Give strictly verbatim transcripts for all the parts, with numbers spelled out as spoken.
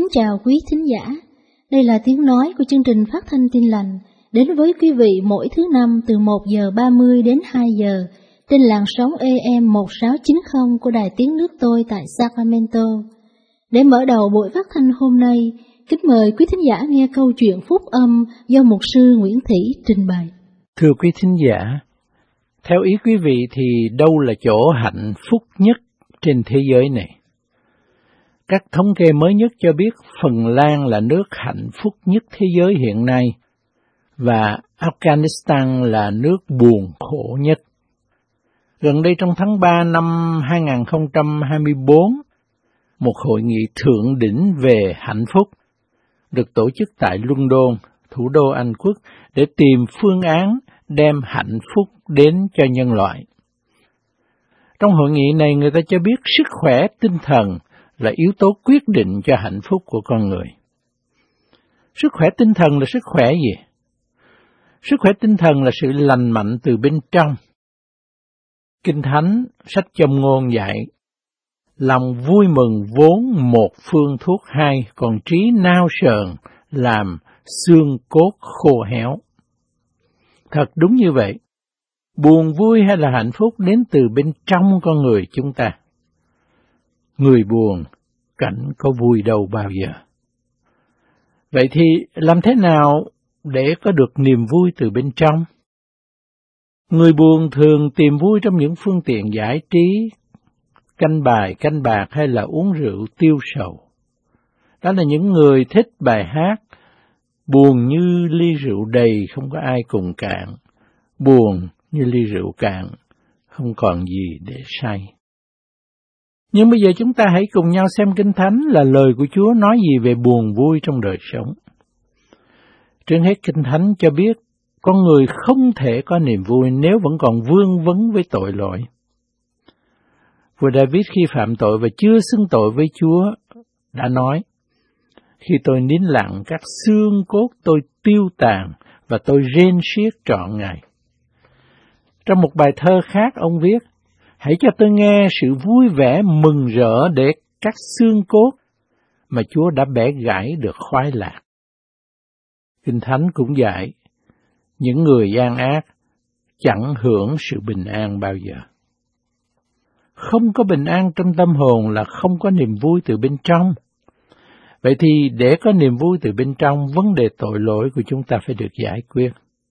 Kính chào quý thính giả, đây là tiếng nói của chương trình phát thanh Tin Lành đến với quý vị mỗi thứ năm từ một giờ ba mươi đến hai giờ trên làn sóng A M một sáu chín không của Đài Tiếng Nước Tôi tại Sacramento. Để mở đầu buổi phát thanh hôm nay, kính mời quý thính giả nghe câu chuyện phúc âm do mục sư Nguyễn Thị trình bày. Thưa quý thính giả, theo ý quý vị thì đâu là chỗ hạnh phúc nhất trên thế giới này? Các thống kê mới nhất cho biết Phần Lan là nước hạnh phúc nhất thế giới hiện nay, và Afghanistan là nước buồn khổ nhất. Gần đây trong tháng ba năm hai không hai tư, một hội nghị thượng đỉnh về hạnh phúc được tổ chức tại London, thủ đô Anh Quốc, để tìm phương án đem hạnh phúc đến cho nhân loại. Trong hội nghị này, người ta cho biết sức khỏe tinh thần là yếu tố quyết định cho hạnh phúc của con người. Sức khỏe tinh thần là sức khỏe gì? Sức khỏe tinh thần là sự lành mạnh từ bên trong. Kinh Thánh, sách Châm Ngôn dạy, lòng vui mừng vốn một phương thuốc hay, còn trí nao sờn làm xương cốt khô héo. Thật đúng như vậy. Buồn vui hay là hạnh phúc đến từ bên trong con người chúng ta. Người buồn, cảnh có vui đâu bao giờ. Vậy thì làm thế nào để có được niềm vui từ bên trong? Người buồn thường tìm vui trong những phương tiện giải trí, canh bài, canh bạc hay là uống rượu tiêu sầu. Đó là những người thích bài hát, buồn như ly rượu đầy không có ai cùng cạn, buồn như ly rượu cạn, không còn gì để say. Nhưng bây giờ chúng ta hãy cùng nhau xem Kinh Thánh là lời của Chúa nói gì về buồn vui trong đời sống. Trước hết Kinh Thánh cho biết con người không thể có niềm vui nếu vẫn còn vương vấn với tội lỗi. Vua David khi phạm tội và chưa xưng tội với Chúa đã nói: khi tôi nín lặng, các xương cốt tôi tiêu tàn và tôi rên xiết trọn ngày. Trong một bài thơ khác ông viết: hãy cho tôi nghe sự vui vẻ mừng rỡ để các xương cốt mà Chúa đã bẻ gãy được khoái lạc. Kinh Thánh cũng dạy, những người gian ác chẳng hưởng sự bình an bao giờ. Không có bình an trong tâm hồn là không có niềm vui từ bên trong. Vậy thì để có niềm vui từ bên trong, vấn đề tội lỗi của chúng ta phải được giải quyết.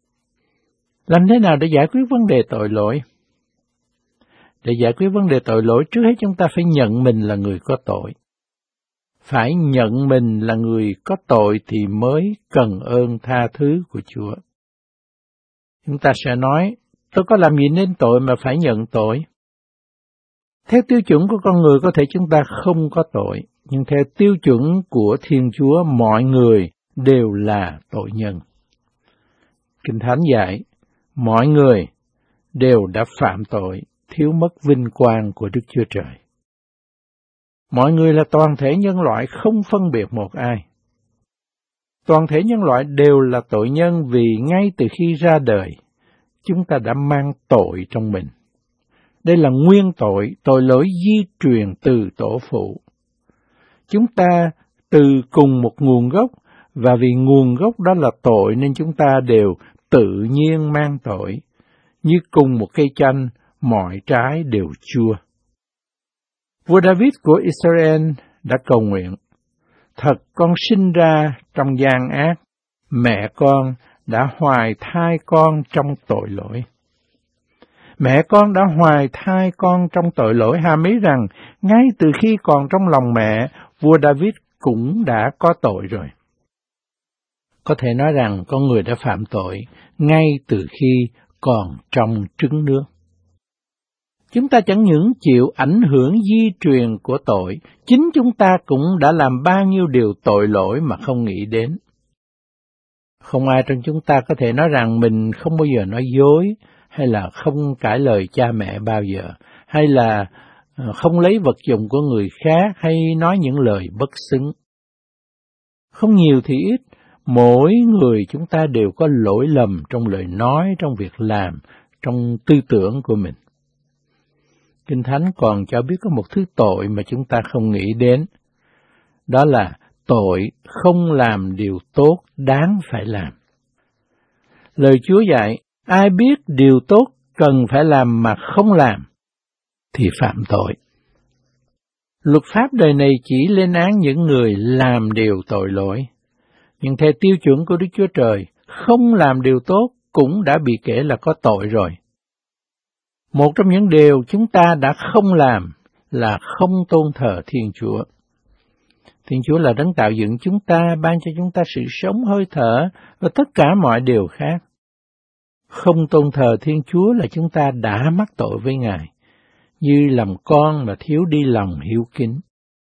Làm thế nào để giải quyết vấn đề tội lỗi? Để giải quyết vấn đề tội lỗi, trước hết chúng ta phải nhận mình là người có tội. Phải nhận mình là người có tội thì mới cần ơn tha thứ của Chúa. Chúng ta sẽ nói, tôi có làm gì nên tội mà phải nhận tội? Theo tiêu chuẩn của con người có thể chúng ta không có tội, nhưng theo tiêu chuẩn của Thiên Chúa, mọi người đều là tội nhân. Kinh Thánh dạy, mọi người đều đã phạm tội, thiếu mất vinh quang của Đức Chúa Trời. Mọi người là toàn thể nhân loại, không phân biệt một ai. Toàn thể nhân loại đều là tội nhân vì ngay từ khi ra đời, chúng ta đã mang tội trong mình. Đây là nguyên tội, tội lỗi di truyền từ tổ phụ. Chúng ta từ cùng một nguồn gốc, và vì nguồn gốc đó là tội nên chúng ta đều tự nhiên mang tội. Như cùng một cây chanh, mọi trái đều chua. Vua David của Israel đã cầu nguyện: thật con sinh ra trong gian ác, mẹ con đã hoài thai con trong tội lỗi. Mẹ con đã hoài thai con trong tội lỗi, hàm ý rằng ngay từ khi còn trong lòng mẹ, vua David cũng đã có tội rồi. Có thể nói rằng con người đã phạm tội ngay từ khi còn trong trứng nước. Chúng ta chẳng những chịu ảnh hưởng di truyền của tội, chính chúng ta cũng đã làm bao nhiêu điều tội lỗi mà không nghĩ đến. Không ai trong chúng ta có thể nói rằng mình không bao giờ nói dối, hay là không cãi lời cha mẹ bao giờ, hay là không lấy vật dụng của người khác, hay nói những lời bất xứng. Không nhiều thì ít, mỗi người chúng ta đều có lỗi lầm trong lời nói, trong việc làm, trong tư tưởng của mình. Kinh Thánh còn cho biết có một thứ tội mà chúng ta không nghĩ đến, đó là tội không làm điều tốt đáng phải làm. Lời Chúa dạy, ai biết điều tốt cần phải làm mà không làm, thì phạm tội. Luật pháp đời này chỉ lên án những người làm điều tội lỗi, nhưng theo tiêu chuẩn của Đức Chúa Trời, không làm điều tốt cũng đã bị kể là có tội rồi. Một trong những điều chúng ta đã không làm là không tôn thờ Thiên Chúa. Thiên Chúa là đấng tạo dựng chúng ta, ban cho chúng ta sự sống, hơi thở và tất cả mọi điều khác. Không tôn thờ Thiên Chúa là chúng ta đã mắc tội với Ngài, như làm con mà thiếu đi lòng hiếu kính.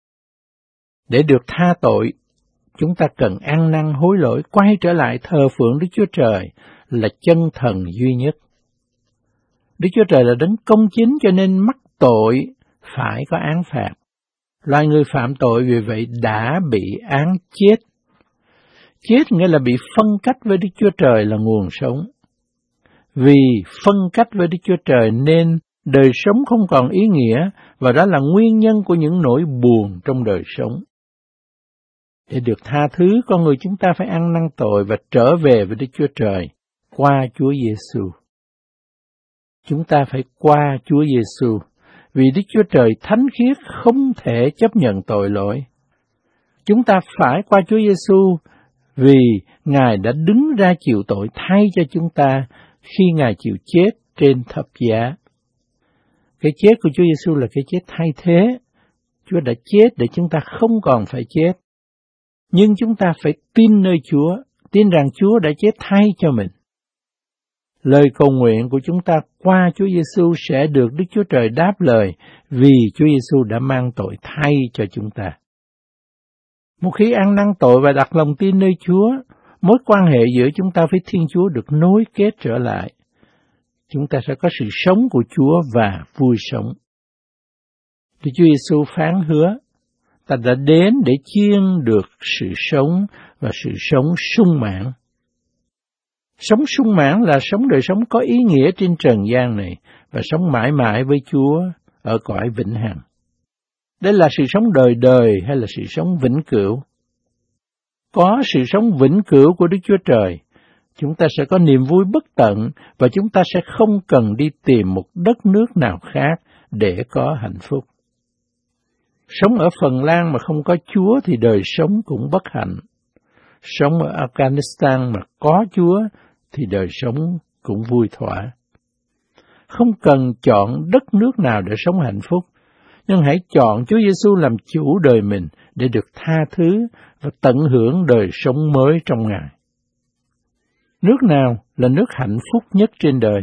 Để được tha tội, chúng ta cần ăn năn hối lỗi, quay trở lại thờ phượng Đức Chúa Trời là chân thần duy nhất. Đức Chúa Trời là đấng công chính, cho nên mắc tội phải có án phạt. Loài người phạm tội vì vậy đã bị án chết. Chết nghĩa là bị phân cách với Đức Chúa Trời là nguồn sống. Vì phân cách với Đức Chúa Trời nên đời sống không còn ý nghĩa, và đó là nguyên nhân của những nỗi buồn trong đời sống. Để được tha thứ, con người chúng ta phải ăn năn tội và trở về với Đức Chúa Trời qua Chúa Giêsu. Chúng ta phải qua Chúa Giêsu, vì Đức Chúa Trời thánh khiết không thể chấp nhận tội lỗi. Chúng ta phải qua Chúa Giêsu vì Ngài đã đứng ra chịu tội thay cho chúng ta khi Ngài chịu chết trên thập giá. Cái chết của Chúa Giêsu là cái chết thay thế. Chúa đã chết để chúng ta không còn phải chết. Nhưng chúng ta phải tin nơi Chúa, tin rằng Chúa đã chết thay cho mình. Lời cầu nguyện của chúng ta qua Chúa Giêsu sẽ được Đức Chúa Trời đáp lời, vì Chúa Giêsu đã mang tội thay cho chúng ta. Một khi ăn năn tội và đặt lòng tin nơi Chúa, mối quan hệ giữa chúng ta với Thiên Chúa được nối kết trở lại. Chúng ta sẽ có sự sống của Chúa và vui sống. Đức Chúa Giêsu phán hứa, ta đã đến để chiên được sự sống và sự sống sung mãn. Sống sung mãn là sống đời sống có ý nghĩa trên trần gian này và sống mãi mãi với Chúa ở cõi vĩnh hằng. Đây là sự sống đời đời hay là sự sống vĩnh cửu? Có sự sống vĩnh cửu của Đức Chúa Trời, chúng ta sẽ có niềm vui bất tận và chúng ta sẽ không cần đi tìm một đất nước nào khác để có hạnh phúc. Sống ở Phần Lan mà không có Chúa thì đời sống cũng bất hạnh. Sống ở Afghanistan mà có Chúa thì đời sống cũng vui thỏa. Không cần chọn đất nước nào để sống hạnh phúc, nhưng hãy chọn Chúa Giêsu làm chủ đời mình để được tha thứ và tận hưởng đời sống mới trong Ngài. Nước nào là nước hạnh phúc nhất trên đời?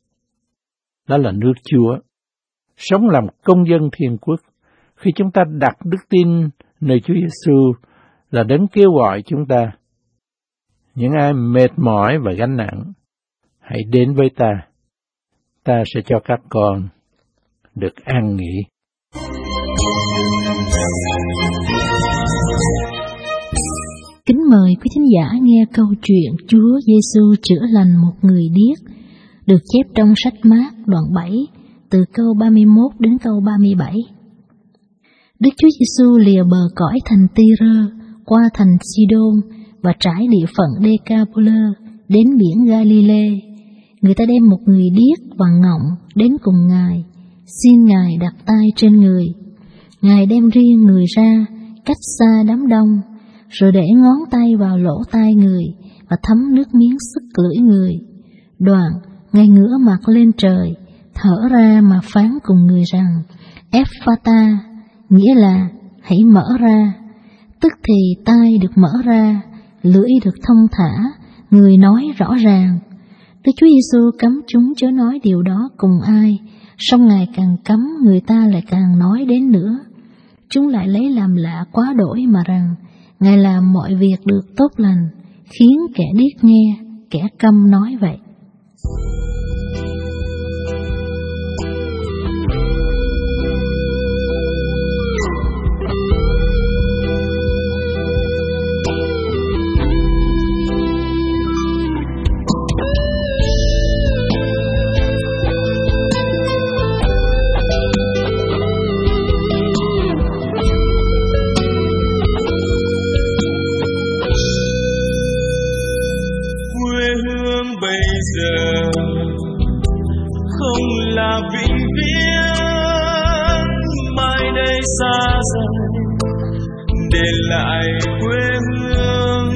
Đó là nước Chúa. Sống làm công dân thiên quốc. Khi chúng ta đặt đức tin nơi Chúa Giêsu là đấng kêu gọi chúng ta. Những ai mệt mỏi và gánh nặng, hãy đến với ta. Ta sẽ cho các con được an nghỉ. Kính mời quý thính giả nghe câu chuyện Chúa Giêsu chữa lành một người điếc, được chép trong sách Mác đoạn bảy, từ câu ba mươi mốt đến câu ba mươi bảy. Đức Chúa Giêsu lìa bờ cõi thành Ty-rơ, qua thành Si-đôn và trải địa phận Đê-ca-pô-lơ đến biển Ga-li-lê. Người ta đem một người điếc và ngọng đến cùng Ngài, xin Ngài đặt tay trên người. Ngài đem riêng người ra, cách xa đám đông, rồi để ngón tay vào lỗ tai người và thấm nước miếng sức lưỡi người. Đoạn, Ngài ngửa mặt lên trời, thở ra mà phán cùng người rằng, Ép-pha-ta, nghĩa là hãy mở ra. Tức thì tai được mở ra, lưỡi được thông thả, người nói rõ ràng. Đức Chúa Giêsu cấm chúng chớ nói điều đó cùng ai, song Ngài càng cấm người ta lại càng nói đến nữa. Chúng lại lấy làm lạ quá đổi mà rằng, Ngài làm mọi việc được tốt lành, khiến kẻ điếc nghe, kẻ câm nói vậy. quê hương,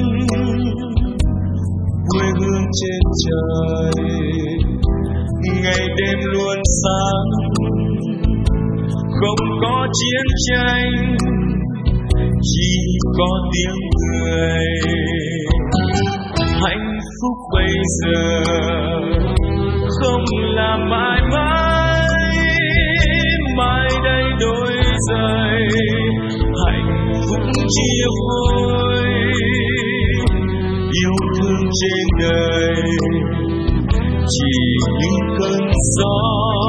quê hương trên trời, ngày đêm luôn sáng, không có chiến tranh, chỉ có tiếng cười. Hạnh phúc bây giờ không là mãi mãi, mai đây đôi giày. Hạnh phúc chia phôi, yêu thương trên đời chỉ những cơn gió.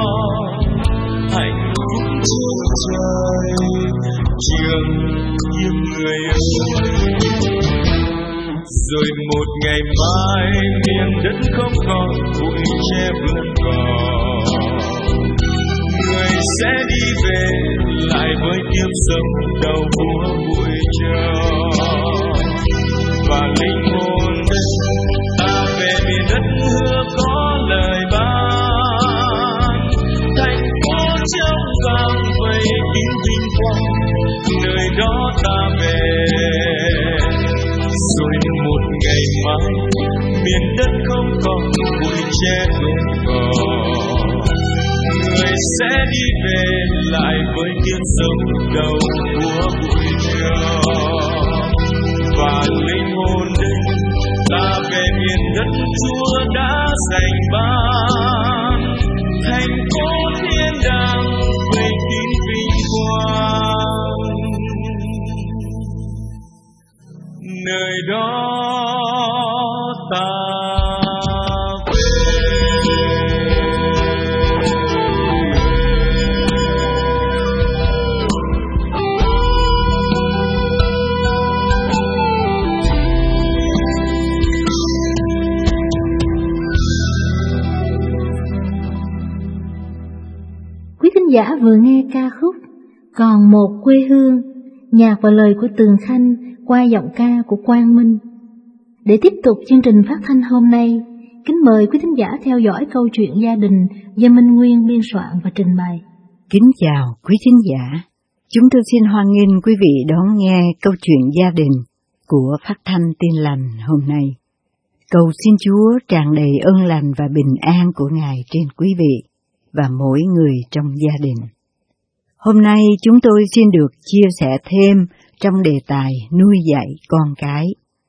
Hạnh phúc trên trời trường yêu người ơi. Rồi một ngày mai miền đất không còn bụi tre vườn cỏ, người sẽ đi về lại với kiếp sống đầu mùa bụi trò. Và linh hồn ta về miền đất hứa có lời ban, thành phố trong vàng vây kín vinh quang, nơi đó ta về. Rồi một ngày mai miền đất không còn bụi tre vườn cỏ, người sẽ đi về lại với kiếp sống đầu của bụi trò. Và linh hồn đây ta về miền đất Chúa đã dành ban, thành phố thiên đàng vây kín vinh quang, nơi đó ta Thính giả vừa nghe ca khúc Còn Một Quê Hương, nhạc và lời của Tường Khanh qua giọng ca của Quang Minh. Để tiếp tục chương trình phát thanh hôm nay, kính mời quý thính giả theo dõi câu chuyện gia đình do Minh Nguyên biên soạn và trình bày. Kính chào quý thính giả, chúng tôi xin hoan nghênh quý vị đón nghe câu chuyện gia đình của phát thanh Tin Lành hôm nay. Cầu xin Chúa tràn đầy ơn lành và bình an của Ngài trên quý vị và mỗi người trong gia đình. Hôm nay chúng tôi xin được chia sẻ thêm trong đề tài nuôi dạy con cái.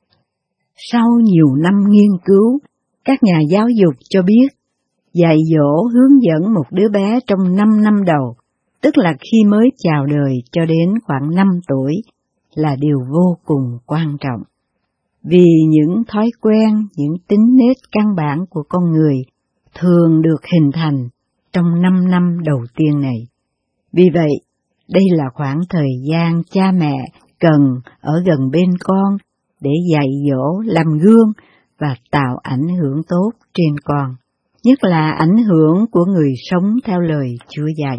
Sau nhiều năm nghiên cứu, các nhà giáo dục cho biết dạy dỗ hướng dẫn một đứa bé trong năm năm đầu, tức là khi mới chào đời cho đến khoảng năm tuổi, là điều vô cùng quan trọng. Vì những thói quen, những tính nết căn bản của con người thường được hình thành trong năm năm đầu tiên này. Vì vậy, đây là khoảng thời gian cha mẹ cần ở gần bên con để dạy dỗ, làm gương và tạo ảnh hưởng tốt trên con, nhất là ảnh hưởng của người sống theo lời Chúa dạy.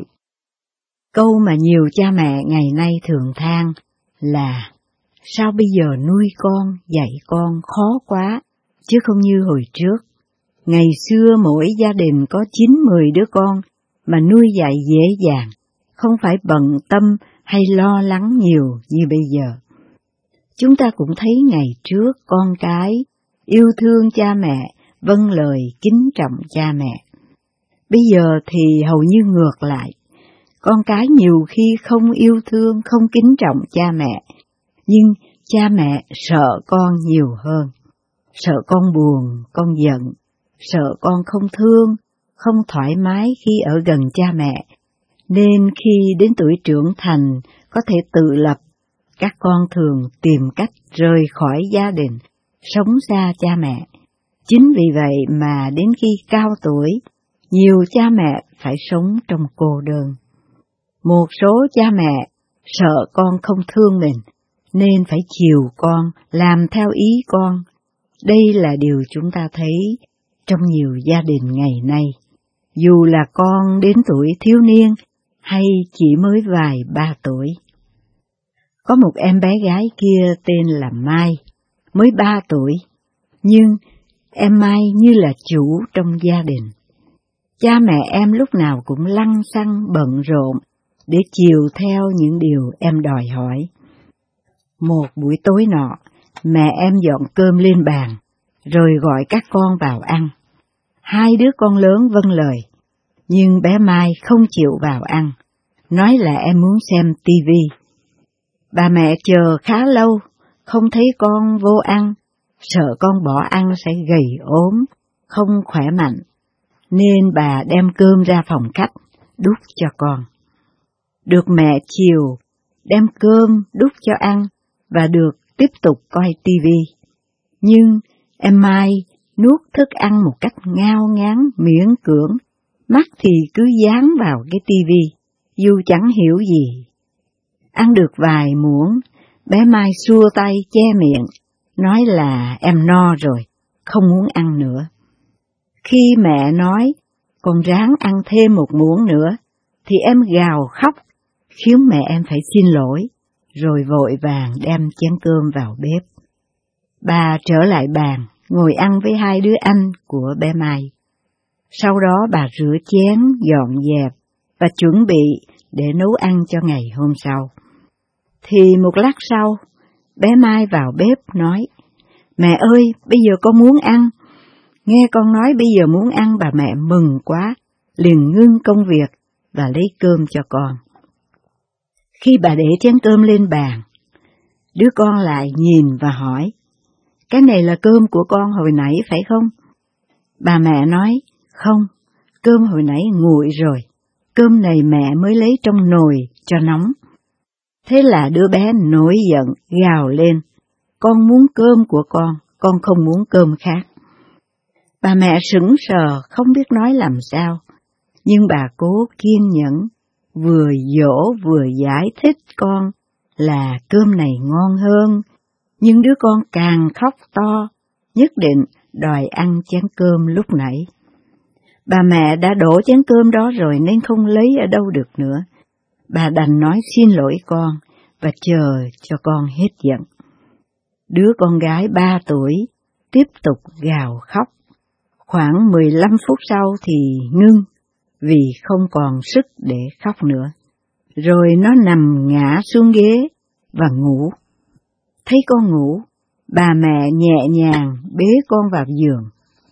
Câu mà nhiều cha mẹ ngày nay thường than là: sao bây giờ nuôi con, dạy con khó quá, chứ không như hồi trước. Ngày xưa mỗi gia đình có chín mười đứa con mà nuôi dạy dễ dàng, không phải bận tâm hay lo lắng nhiều như bây giờ. Chúng ta cũng thấy ngày trước con cái yêu thương cha mẹ, vâng lời kính trọng cha mẹ. Bây giờ thì hầu như ngược lại, con cái nhiều khi không yêu thương, không kính trọng cha mẹ, nhưng cha mẹ sợ con nhiều hơn. Sợ con buồn, con giận, sợ con không thương, không thoải mái khi ở gần cha mẹ, nên khi đến tuổi trưởng thành có thể tự lập, các con thường tìm cách rời khỏi gia đình, sống xa cha mẹ. Chính vì vậy mà đến khi cao tuổi, nhiều cha mẹ phải sống trong cô đơn. Một số cha mẹ sợ con không thương mình, nên phải chiều con, làm theo ý con. Đây là điều chúng ta thấy trong nhiều gia đình ngày nay, dù là con đến tuổi thiếu niên hay chỉ mới vài ba tuổi. Có một em bé gái kia tên là Mai, mới ba tuổi, nhưng em Mai như là chủ trong gia đình. Cha mẹ em lúc nào cũng lăng xăng bận rộn để chiều theo những điều em đòi hỏi. Một buổi tối nọ, mẹ em dọn cơm lên bàn, rồi gọi các con vào ăn. Hai đứa con lớn vâng lời, nhưng bé Mai không chịu vào ăn, nói là em muốn xem tivi. Bà mẹ chờ khá lâu, không thấy con vô ăn, sợ con bỏ ăn sẽ gầy ốm, không khỏe mạnh, nên bà đem cơm ra phòng khách, đút cho con. Được mẹ chiều, đem cơm đút cho ăn, và được tiếp tục coi tivi. Nhưng em Mai nuốt thức ăn một cách ngao ngán miễn cưỡng, mắt thì cứ dán vào cái tivi, dù chẳng hiểu gì. Ăn được vài muỗng, bé Mai xua tay che miệng, nói là em no rồi, không muốn ăn nữa. Khi mẹ nói, con ráng ăn thêm một muỗng nữa, thì em gào khóc, khiến mẹ em phải xin lỗi, rồi vội vàng đem chén cơm vào bếp. Bà trở lại bàn, ngồi ăn với hai đứa anh của bé Mai. Sau đó bà rửa chén, dọn dẹp và chuẩn bị để nấu ăn cho ngày hôm sau. Thì một lát sau, bé Mai vào bếp nói, mẹ ơi, bây giờ con muốn ăn. Nghe con nói bây giờ muốn ăn, bà mẹ mừng quá, liền ngưng công việc và lấy cơm cho con. Khi bà để chén cơm lên bàn, đứa con lại nhìn và hỏi, cái này là cơm của con hồi nãy phải không? Bà mẹ nói, không, cơm hồi nãy nguội rồi, cơm này mẹ mới lấy trong nồi cho nóng. Thế là đứa bé nổi giận, gào lên, con muốn cơm của con, con không muốn cơm khác. Bà mẹ sững sờ, không biết nói làm sao, nhưng bà cố kiên nhẫn, vừa dỗ vừa giải thích con là cơm này ngon hơn, nhưng đứa con càng khóc to, nhất định đòi ăn chén cơm lúc nãy. Bà mẹ đã đổ chén cơm đó rồi nên không lấy ở đâu được nữa. Bà đành nói xin lỗi con và chờ cho con hết giận. Đứa con gái ba tuổi tiếp tục gào khóc. Khoảng mười lăm phút sau thì ngưng, vì không còn sức để khóc nữa. Rồi nó nằm ngã xuống ghế và ngủ. Thấy con ngủ, bà mẹ nhẹ nhàng bế con vào giường.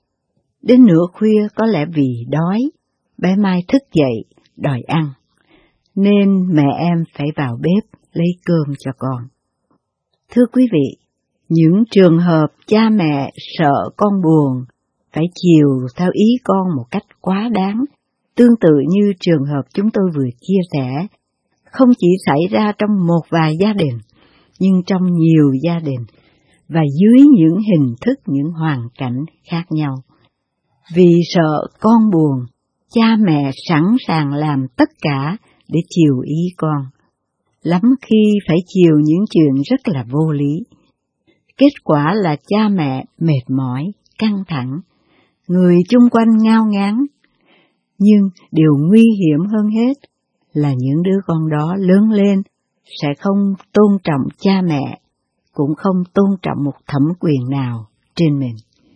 Đến nửa khuya có lẽ vì đói, bé Mai thức dậy đòi ăn, nên mẹ em phải vào bếp lấy cơm cho con. Thưa quý vị, những trường hợp cha mẹ sợ con buồn, phải chiều theo ý con một cách quá đáng, tương tự như trường hợp chúng tôi vừa chia sẻ, không chỉ xảy ra trong một vài gia đình, nhưng trong nhiều gia đình, và dưới những hình thức, những hoàn cảnh khác nhau. Vì sợ con buồn, cha mẹ sẵn sàng làm tất cả để chiều ý con, lắm khi phải chiều những chuyện rất là vô lý. Kết quả là cha mẹ mệt mỏi, căng thẳng, người chung quanh ngao ngán. Nhưng điều nguy hiểm hơn hết là những đứa con đó lớn lên sẽ không tôn trọng cha mẹ, cũng không tôn trọng một thẩm quyền nào trên mình.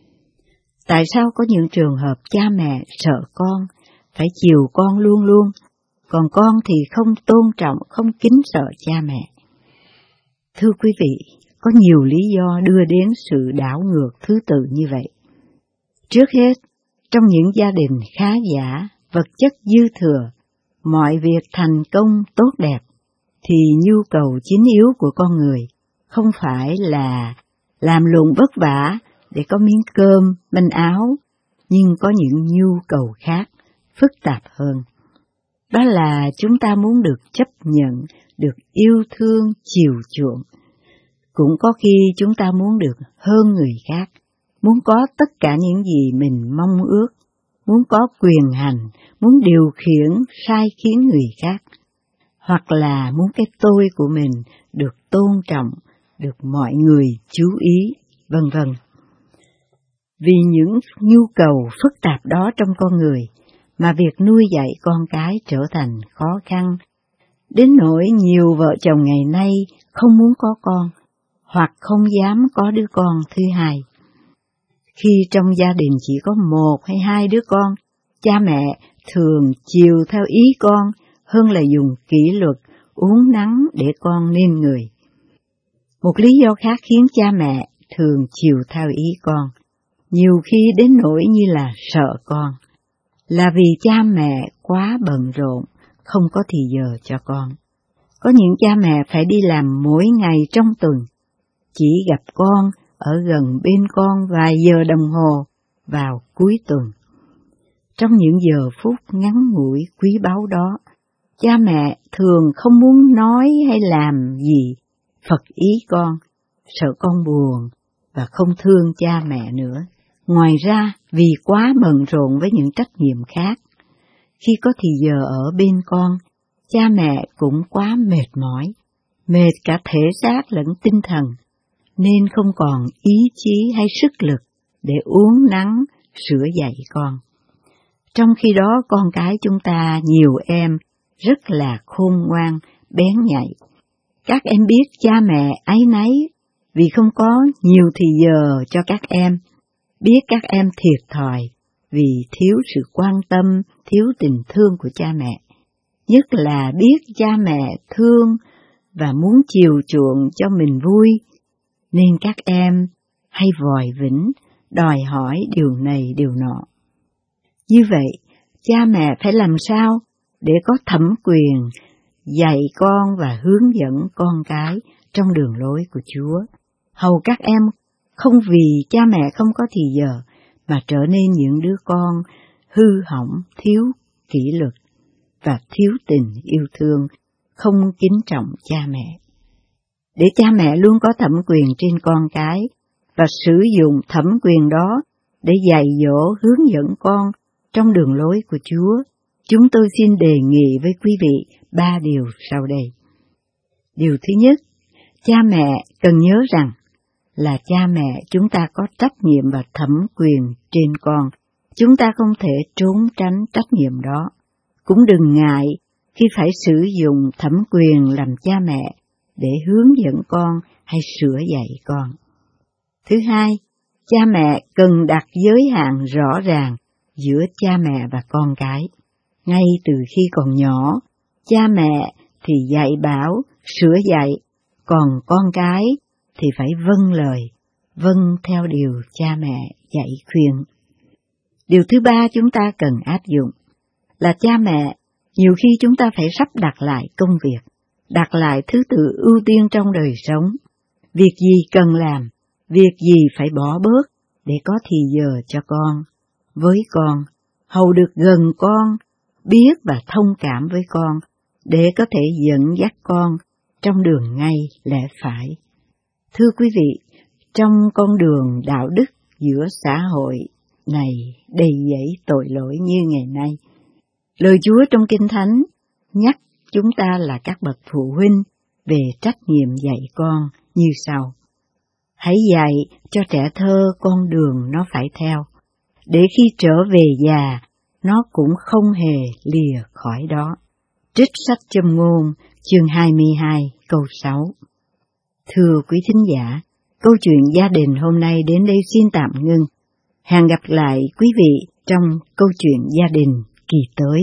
Tại sao có những trường hợp cha mẹ sợ con, phải chiều con luôn luôn, còn con thì không tôn trọng, không kính sợ cha mẹ? Thưa quý vị, có nhiều lý do đưa đến sự đảo ngược thứ tự như vậy. Trước hết, trong những gia đình khá giả, vật chất dư thừa, mọi việc thành công tốt đẹp, thì nhu cầu chính yếu của con người không phải là làm lụng vất vả để có miếng cơm, manh áo, nhưng có những nhu cầu khác, phức tạp hơn. Đó là chúng ta muốn được chấp nhận, được yêu thương, chiều chuộng. Cũng có khi chúng ta muốn được hơn người khác, muốn có tất cả những gì mình mong ước, muốn có quyền hành, muốn điều khiển, sai khiến người khác, hoặc là muốn cái tôi của mình được tôn trọng, được mọi người chú ý, vân vân. Vì những nhu cầu phức tạp đó trong con người, mà việc nuôi dạy con cái trở thành khó khăn, đến nỗi nhiều vợ chồng ngày nay không muốn có con, hoặc không dám có đứa con thứ hai. Khi trong gia đình chỉ có một hay hai đứa con, cha mẹ thường chiều theo ý con hơn là dùng kỷ luật, uốn nắn để con nên người. Một lý do khác khiến cha mẹ thường chiều theo ý con, nhiều khi đến nỗi như là sợ con, là vì cha mẹ quá bận rộn, không có thì giờ cho con. Có những cha mẹ phải đi làm mỗi ngày trong tuần, chỉ gặp con ở gần bên con vài giờ đồng hồ vào cuối tuần. Trong những giờ phút ngắn ngủi quý báu đó, cha mẹ thường không muốn nói hay làm gì phật ý con, sợ con buồn và không thương cha mẹ nữa. Ngoài ra, vì quá bận rộn với những trách nhiệm khác, khi có thì giờ ở bên con, cha mẹ cũng quá mệt mỏi, mệt cả thể xác lẫn tinh thần, nên không còn ý chí hay sức lực để uốn nắn, sửa dạy con. Trong khi đó, con cái chúng ta nhiều em rất là khôn ngoan, bén nhạy. Các em biết cha mẹ áy náy vì không có nhiều thì giờ cho các em, biết các em thiệt thòi vì thiếu sự quan tâm, thiếu tình thương của cha mẹ. Nhất là biết cha mẹ thương và muốn chiều chuộng cho mình vui, nên các em hay vòi vĩnh, đòi hỏi điều này điều nọ. Như vậy, cha mẹ phải làm sao để có thẩm quyền dạy con và hướng dẫn con cái trong đường lối của Chúa, hầu các em không vì cha mẹ không có thì giờ mà trở nên những đứa con hư hỏng, thiếu kỷ luật và thiếu tình yêu thương, không kính trọng cha mẹ. Để cha mẹ luôn có thẩm quyền trên con cái và sử dụng thẩm quyền đó để dạy dỗ hướng dẫn con trong đường lối của Chúa, chúng tôi xin đề nghị với quý vị ba điều sau đây. Điều thứ nhất, cha mẹ cần nhớ rằng là cha mẹ chúng ta có trách nhiệm và thẩm quyền trên con. Chúng ta không thể trốn tránh trách nhiệm đó. Cũng đừng ngại khi phải sử dụng thẩm quyền làm cha mẹ để hướng dẫn con hay sửa dạy con. Thứ hai, cha mẹ cần đặt giới hạn rõ ràng giữa cha mẹ và con cái. Ngay từ khi còn nhỏ, cha mẹ thì dạy bảo, sửa dạy, còn con cái thì phải vâng lời, vâng theo điều cha mẹ dạy khuyên. Điều thứ ba chúng ta cần áp dụng là cha mẹ, nhiều khi chúng ta phải sắp đặt lại công việc, đặt lại thứ tự ưu tiên trong đời sống. Việc gì cần làm, việc gì phải bỏ bớt để có thì giờ cho con, với con, hầu được gần con, biết và thông cảm với con, để có thể dẫn dắt con trong đường ngay lẽ phải. Thưa quý vị, trong con đường đạo đức giữa xã hội này đầy dẫy tội lỗi như ngày nay, lời Chúa trong Kinh Thánh nhắc chúng ta là các bậc phụ huynh về trách nhiệm dạy con như sau. Hãy dạy cho trẻ thơ con đường nó phải theo, để khi trở về già, nó cũng không hề lìa khỏi đó. Trích sách Châm ngôn, chương hai mươi hai, câu sáu. Thưa quý thính giả, câu chuyện gia đình hôm nay đến đây xin tạm ngưng. Hẹn gặp lại quý vị trong câu chuyện gia đình kỳ tới.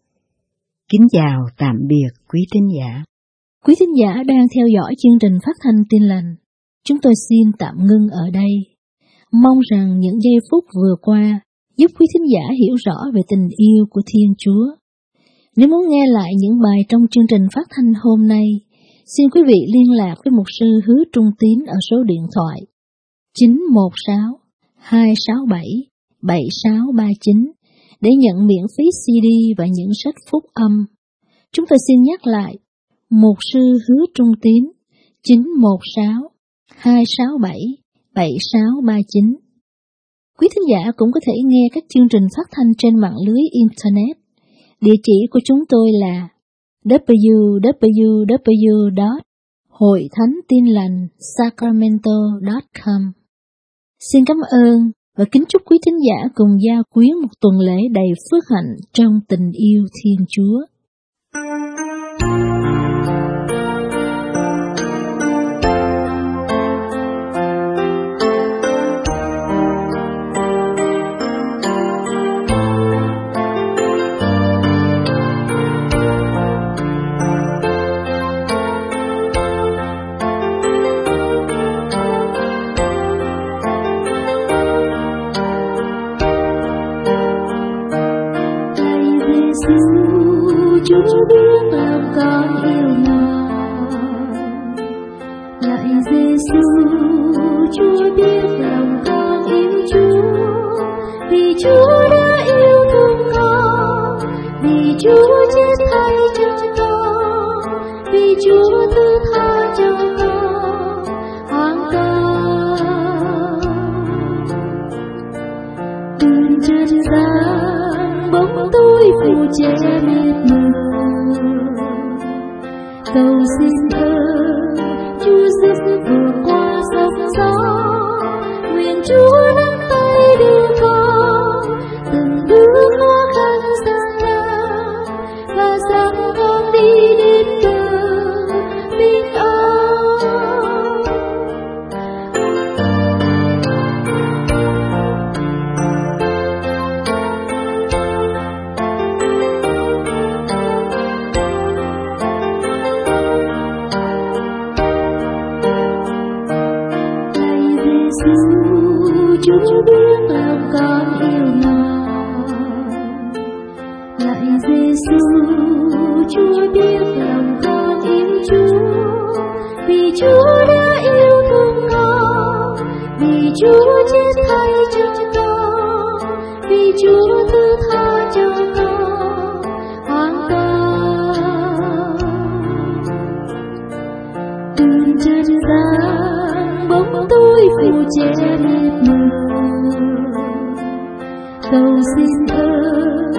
Kính chào tạm biệt quý thính giả. Quý thính giả đang theo dõi chương trình phát thanh Tin Lành. Chúng tôi xin tạm ngưng ở đây. Mong rằng những giây phút vừa qua giúp quý thính giả hiểu rõ về tình yêu của Thiên Chúa. Nếu muốn nghe lại những bài trong chương trình phát thanh hôm nay, xin quý vị liên lạc với mục sư Hứa Trung Tín ở số điện thoại chín một sáu, hai sáu bảy, bảy sáu ba chín để nhận miễn phí xê đê và những sách phúc âm. Chúng tôi xin nhắc lại, mục sư Hứa Trung Tín chín một sáu, hai sáu bảy, bảy sáu ba chín. Quý thính giả cũng có thể nghe các chương trình phát thanh trên mạng lưới Internet. Địa chỉ của chúng tôi là w w w chấm hội thánh tin lành sacramento chấm com. Xin cảm ơn và kính chúc quý thính giả cùng gia quyến một tuần lễ đầy phước hạnh trong tình yêu Thiên Chúa. vì Chúa đã yêu thương con, vì Chúa chết thay cho con, vì Chúa thứ tha cho con hoàn toàn. Từng chân gian bóng tối phủ che mịt mờ, cầu xin ơn Chúa giúp vượt qua sóng gió, nguyện Chúa nắm tay đưa con từng bước khó khăn gian nan và dẫn con đi đến bờ bình an. Chúa biết lòng con yêu Ngài, lạy Giêsu, Chúa biết lòng con yêu Chúa, vì Chúa đã yêu thương con, vì Chúa chết thay cho con, vì Chúa thứ tha cho con hoàn toàn. Từng chân gian bóng tối phủ che mịt mờ, cầu xin ơn